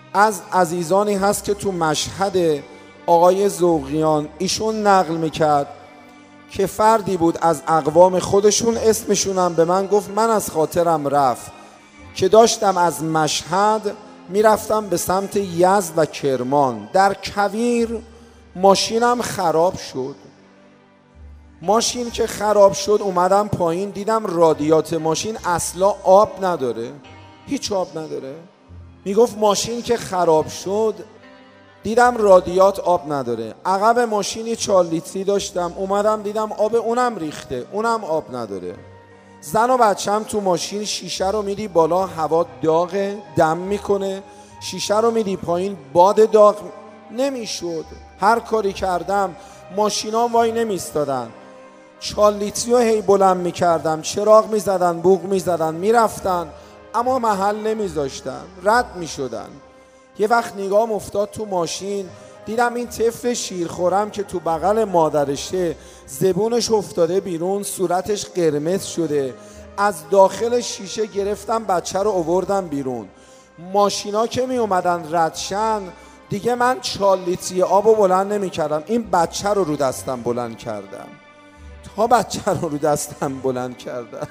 از عزیزانی هست که تو مشهد آقای ذوقیان ایشون نقل میکرد که فردی بود از اقوام خودشون، اسمشونم به من گفت، من از خاطرم رفت که داشتم از مشهد میرفتم به سمت یزد و کرمان. در کویر ماشینم خراب شد. ماشین که خراب شد اومدم پایین، دیدم رادیات ماشین اصلا آب نداره، هیچ آب نداره. میگفت ماشین که خراب شد دیدم رادیات آب نداره. عقب ماشین یه 4 لیتری داشتم، اومدم دیدم آب اونم ریخته، اونم آب نداره. زن و بچم تو ماشین، شیشه رو میدی بالا هوا داغه دم میکنه، شیشه رو میدی پایین باد داغ، نمیشد. هر کاری کردم ماشینا وای نمیستادن. 4 لیتری رو هی بلند میکردم، چراغ میزدن، بوق میزدن، میرفتن اما محل نمیذاشتن، رد میشدن. یه وقت نگاهم افتاد تو ماشین، دیدم این طفل شیرخورم که تو بغل مادرشه زبونش افتاده بیرون، صورتش قرمز شده. از داخل شیشه گرفتم بچه رو آوردم بیرون. ماشینا که می اومدن ردشن دیگه من 4 لیتری آب رو بلند نمی کردم، این بچه رو دستم بلند کردم. تا بچه رو دستم بلند کردم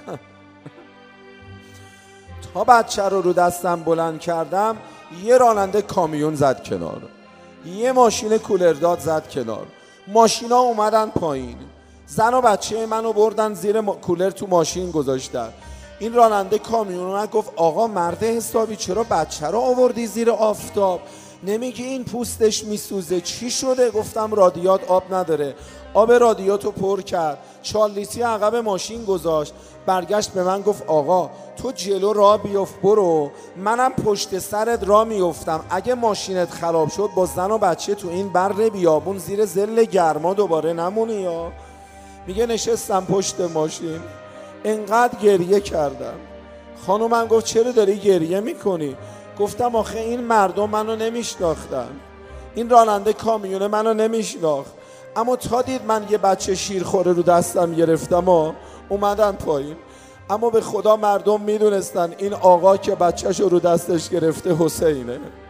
یه راننده کامیون زد کنار، یه ماشین کولرداد زد کنار، ماشینا اومدن پایین، زن و بچه منو بردن زیر کولر تو ماشین گذاشتن. این راننده کامیون اومد گفت آقا مرد حسابی چرا بچه رو آوردی زیر آفتاب؟ نمیگی این پوستش میسوزه؟ چی شده؟ گفتم رادیات آب نداره. آب رادیاتو پر کرد، 4 لیتری عقب ماشین گذاشت، برگشت به من گفت آقا تو جلو راه بیفت برو، منم پشت سرت راه میفتم، اگه ماشینت خراب شد با زن و بچه تو این بر بیابون زیر ظل گرما دوباره نمونی. یا میگه نشستم پشت ماشین انقدر گریه کردم. خانومم گفت چرا داری گریه میکنی؟ گفتم آخه این مردم منو نمیشناختن، این راننده کامیون منو نمیشناخت، اما تا دید من یه بچه شیرخوره رو دستم گرفتم و اومدن پایین. اما به خدا مردم میدونستن این آقا که بچه‌شو رو دستش گرفته حسینه.